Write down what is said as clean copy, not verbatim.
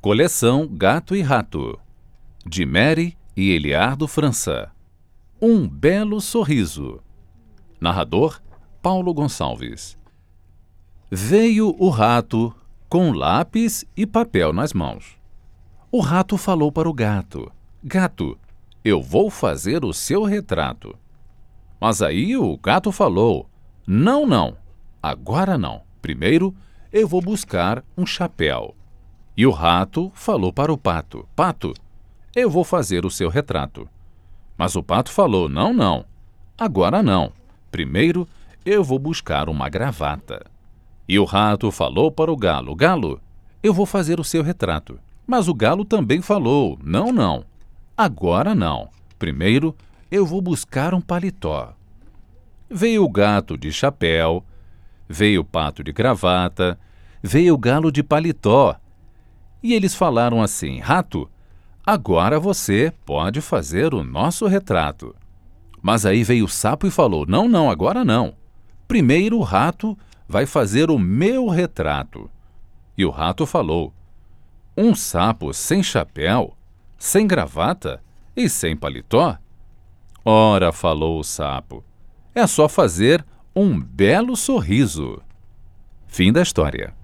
Coleção Gato e Rato, de Mary e Eliardo França. Um belo sorriso. Narrador, Paulo Gonçalves. Veio o rato com lápis e papel nas mãos. O rato falou para o gato: Gato, eu vou fazer o seu retrato. Mas aí o gato falou: Não, não, agora não. Primeiro eu vou buscar um chapéu. E o rato falou para o pato: Pato, eu vou fazer o seu retrato. Mas o pato falou: Não, não, agora não. Primeiro eu vou buscar uma gravata. E o rato falou para o galo: Galo, eu vou fazer o seu retrato. Mas o galo também falou: Não, não, agora não. Primeiro eu vou buscar um paletó. Veio o gato de chapéu, veio o pato de gravata, veio o galo de paletó. E eles falaram assim: Rato, agora você pode fazer o nosso retrato. Mas aí veio o sapo e falou: Não, não, agora não. Primeiro o rato vai fazer o meu retrato. E o rato falou: Um sapo sem chapéu, sem gravata e sem paletó? Ora, falou o sapo, é só fazer um belo sorriso. Fim da história.